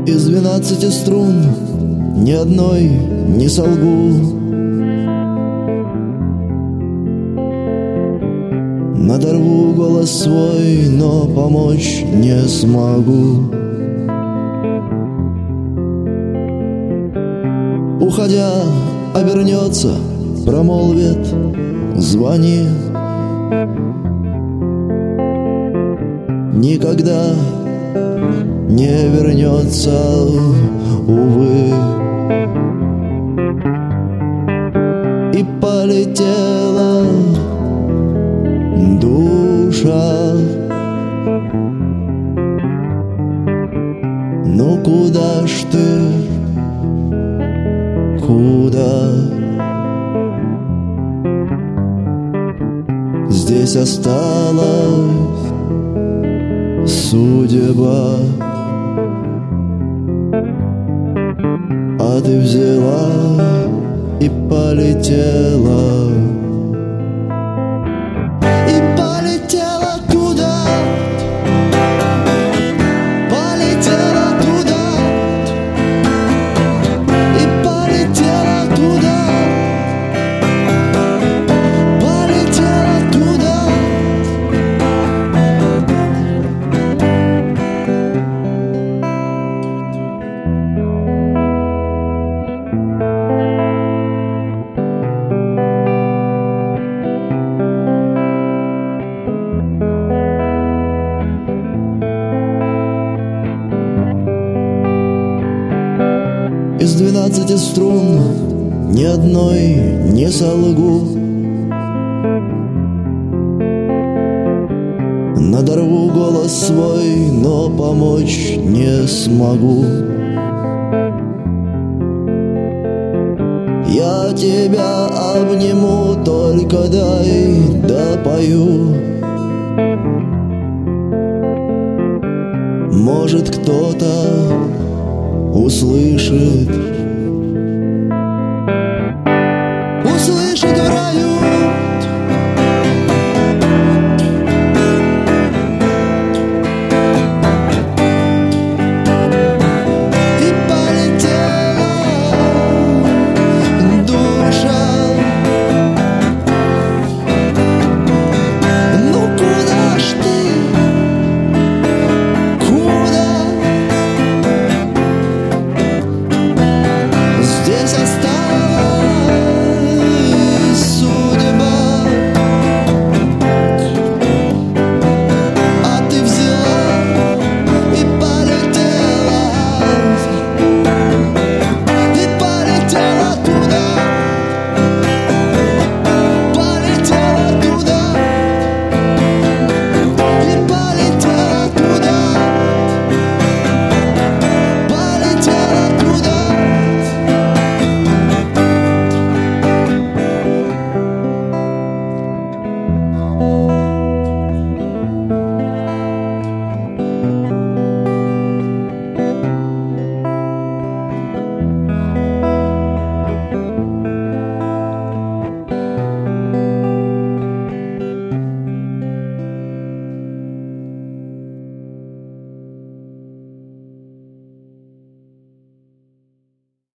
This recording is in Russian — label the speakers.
Speaker 1: Из 12 струн ни одной не солгу. Надорву голос свой, но помочь не смогу. Уходя, обернется, промолвит: звони. Никогда не вернется, увы. И полетела душа. Ну куда ж ты, куда? Здесь осталась судьба, а ты взяла и полетела. И полетела туда, полетела туда, и полетела туда, полетела туда. Из 12 струн ни одной не солгу. Надорву голос свой, но помочь не смогу. Я тебя обниму, только дай допою. Может, кто-то услышит